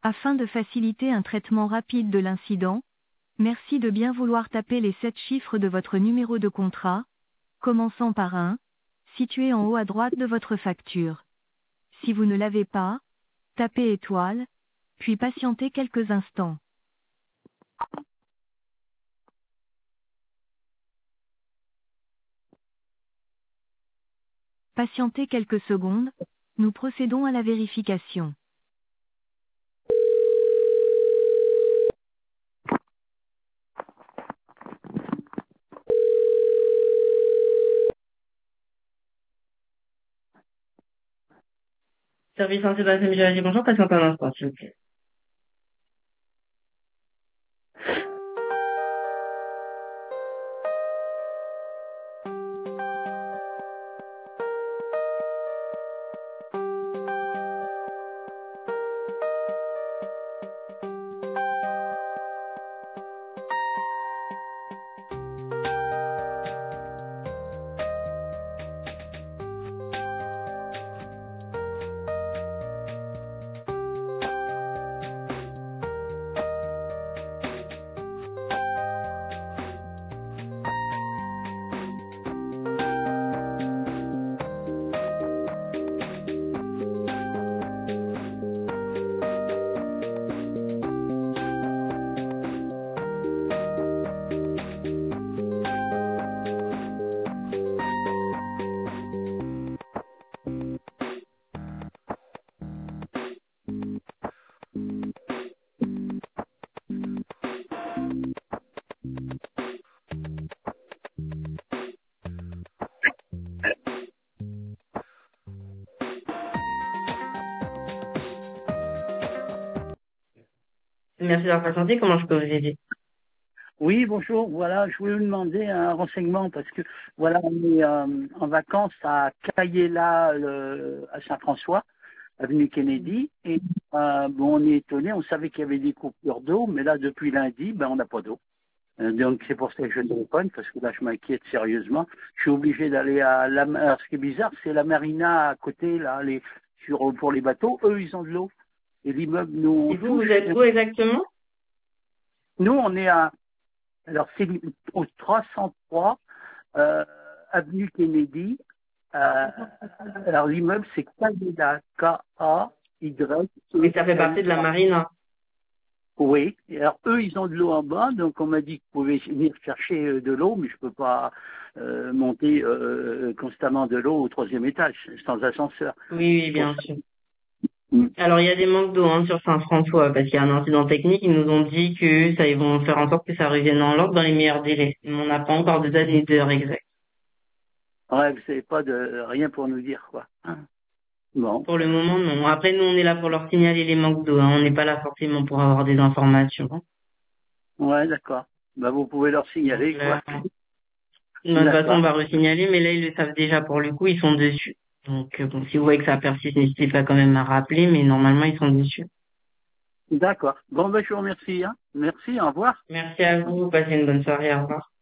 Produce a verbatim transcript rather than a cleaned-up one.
Afin de faciliter un traitement rapide de l'incident, merci de bien vouloir taper les sept chiffres de votre numéro de contrat, commençant par un, situé en haut à droite de votre facture. Si vous ne l'avez pas, tapez étoile, puis patientez quelques instants. Patientez quelques secondes, nous procédons à la vérification. Service Saint-Sébastien Michel, bonjour, patiente un instant, s'il vous plaît. Merci d'avoir patienté, comment je peux vous aider? Oui, bonjour. Voilà, je voulais vous demander un renseignement parce que voilà, on est euh, en vacances à Cayela, le- à Saint-François, avenue Kennedy, et euh, bon, on est étonné. On savait qu'il y avait des coupures d'eau, mais là, depuis lundi, ben, on n'a pas d'eau. Euh, donc c'est pour ça que je téléphone parce que là, je m'inquiète sérieusement. Je suis obligé d'aller à la. Alors, ce qui est bizarre, c'est la marina à côté, là, les sur pour les bateaux. Eux, ils ont de l'eau. Et l'immeuble, nous, on Et vous, vous touche. êtes où exactement? Nous, on est à Alors, c'est au trois cent trois euh, avenue Kennedy. Euh, alors, l'immeuble, c'est Kayela, Et ça fait partie de la K A Y E L A. marine, hein. Oui. Et alors, eux, ils ont de l'eau en bas, donc on m'a dit que vous pouvez venir chercher euh, de l'eau, mais je peux pas euh, monter euh, constamment de l'eau au troisième étage, sans ascenseur. Oui, oui, C'est pour bien ça. sûr. Mm. Alors, il y a des manques d'eau hein, sur Saint-François, parce qu'il y a un incident technique. Ils nous ont dit que ça, ils vont faire en sorte que ça revienne en l'ordre dans les meilleurs délais. Mais on n'a pas encore de date ni d'heure exacte. Ouais, vous savez pas de rien pour nous dire, quoi. Hein. Bon. Pour le moment, non. Après, nous, on est là pour leur signaler les manques d'eau. Hein. On n'est pas là forcément pour avoir des informations. Ouais, d'accord. Bah, vous pouvez leur Donc signaler, quoi. là, de toute façon, on D'accord. va re-signaler, mais là, ils le savent déjà pour le coup, ils sont dessus. Donc, euh, bon, si vous voyez que ça persiste, n'hésitez pas quand même à rappeler, mais normalement, ils sont dessus. D'accord. Bon, ben, je vous remercie. Hein. Merci, au revoir. Merci à vous, passez une bonne soirée, au revoir.